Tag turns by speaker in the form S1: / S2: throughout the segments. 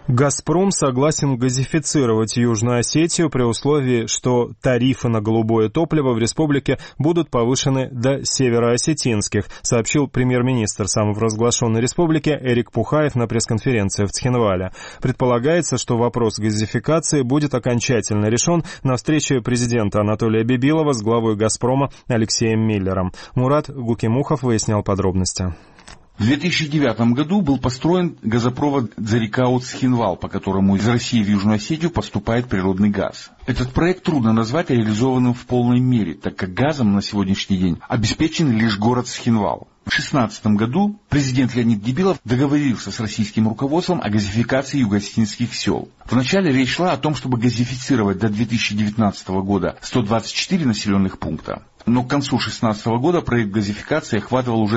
S1: «Газпром» согласен газифицировать Южную Осетию при условии, что тарифы на голубое топливо в республике будут повышены до североосетинских, сообщил премьер-министр самопровозглашенной республики Эрик Пухаев на пресс-конференции в Цхинвале. Предполагается, что вопрос газификации будет окончательно решен на встрече президента Анатолия Бибилова с главой «Газпрома» Алексеем Миллером. Мурат Гукимухов выяснял подробности.
S2: В 2009 году был построен газопровод Дзарикаут-Цхинвал, по которому из России в Южную Осетию поступает природный газ. Этот проект трудно назвать реализованным в полной мере, так как газом на сегодняшний день обеспечен лишь город Цхинвал. В 2016 году президент Леонид Дибилов договорился с российским руководством о газификации юго-осетинских сел. Вначале речь шла о том, чтобы газифицировать до 2019 года 124 населенных пункта. Но к концу 2016 года проект газификации охватывал уже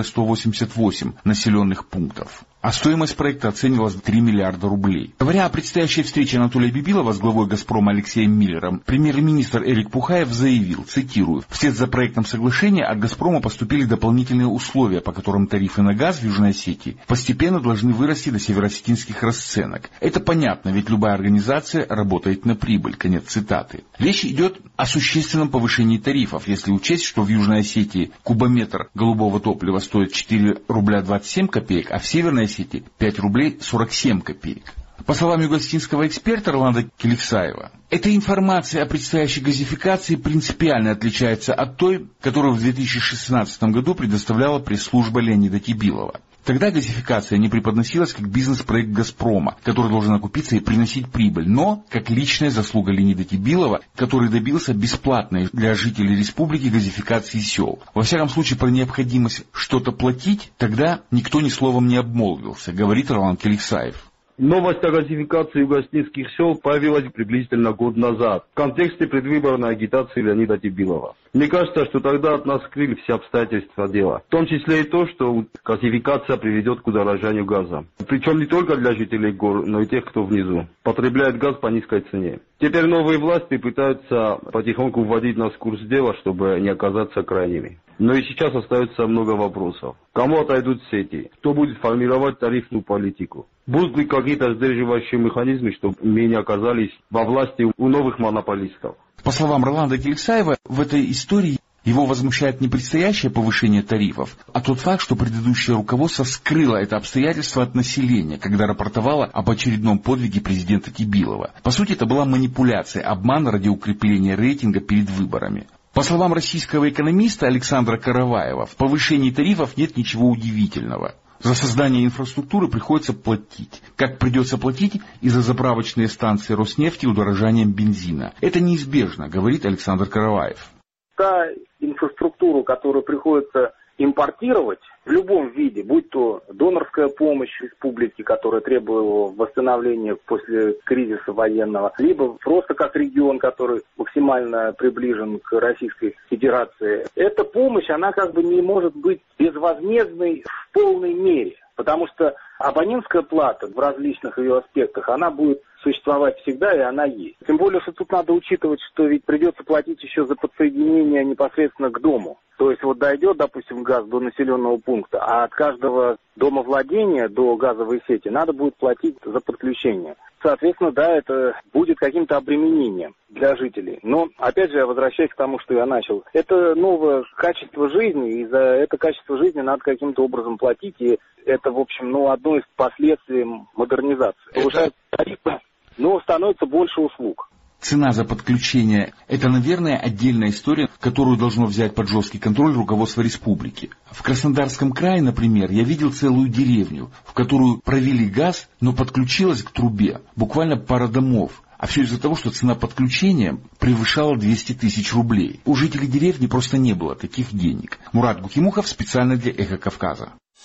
S2: 188 населенных пунктов. А стоимость проекта оценивалась в 3 миллиарда рублей. Говоря о предстоящей встрече Анатолия Бибилова с главой «Газпрома» Алексеем Миллером, премьер-министр Эрик Пухаев заявил, цитирую, «Вслед за проектом соглашения от «Газпрома» поступили дополнительные условия, по которым тарифы на газ в Южной Осетии постепенно должны вырасти до североосетинских расценок. Это понятно, ведь любая организация работает на прибыль». Конец цитаты. Речь идет о существенном повышении тарифов, если учесть, что в Южной Осетии кубометр голубого топлива стоит 4 рубля 27 копеек, а в Северной Осетии 5 рублей 47 копеек. По словам юго-осетинского эксперта Роланда Келексаева, эта информация о предстоящей газификации принципиально отличается от той, которую в 2016 году предоставляла пресс-служба Леонида Дибилова. Тогда газификация не преподносилась как бизнес-проект «Газпрома», который должен окупиться и приносить прибыль, но как личная заслуга Леонида Дибилова, который добился бесплатной для жителей республики газификации сел. Во всяком случае, про необходимость что-то платить тогда никто ни словом не обмолвился, говорит Роланд Келексаев.
S3: Новость о газификации юго-осетинских сел появилась приблизительно год назад в контексте предвыборной агитации Леонида Дибилова. Мне кажется, что тогда от нас скрыли все обстоятельства дела, в том числе и то, что газификация приведет к удорожанию газа. Причем не только для жителей гор, но и тех, кто внизу потребляет газ по низкой цене. Теперь новые власти пытаются потихоньку вводить нас в курс дела, чтобы не оказаться крайними. Но и сейчас остается много вопросов. Кому отойдут сети? Кто будет формировать тарифную политику? Будут ли какие-то сдерживающие механизмы, чтобы мы не оказались во власти у новых монополистов?
S2: По словам Роланда Келексаева, в этой истории его возмущает не предстоящее повышение тарифов, а тот факт, что предыдущее руководство скрыло это обстоятельство от населения, когда рапортовало об очередном подвиге президента Дибилова. По сути, это была манипуляция, обман ради укрепления рейтинга перед выборами. По словам российского экономиста Александра Караваева, в повышении тарифов нет ничего удивительного. За создание инфраструктуры приходится платить. Как придется платить и за заправочные станции Роснефти удорожанием бензина. Это неизбежно, говорит Александр Караваев.
S4: Та инфраструктуру, которую приходится импортировать в любом виде, будь то донорская помощь республики, которая требовала восстановления после кризиса военного, либо просто как регион, который максимально приближен к Российской Федерации. Эта помощь, она как бы не может быть безвозмездной в полной мере, потому что абонентская плата в различных ее аспектах, она будет существовать всегда, и она есть. Тем более, что тут надо учитывать, что ведь придется платить еще за подсоединение непосредственно к дому. То есть вот дойдет, допустим, газ до населенного пункта, а от каждого домовладения до газовой сети надо будет платить за подключение. Соответственно, да, это будет каким-то обременением для жителей. Но, опять же, я возвращаюсь к тому, что я начал. Это новое качество жизни, и за это качество жизни надо каким-то образом платить, и это, в общем, одно из последствий модернизации. Повышаются тарифы, но становится больше услуг.
S2: Цена за подключение – это, наверное, отдельная история, которую должно взять под жесткий контроль руководство республики. В Краснодарском крае, например, я видел целую деревню, в которую провели газ, но подключилась к трубе буквально пара домов. А все из-за того, что цена подключения превышала 200 тысяч рублей. У жителей деревни просто не было таких денег. Мурат Гукимухов специально для «Эхо Кавказа».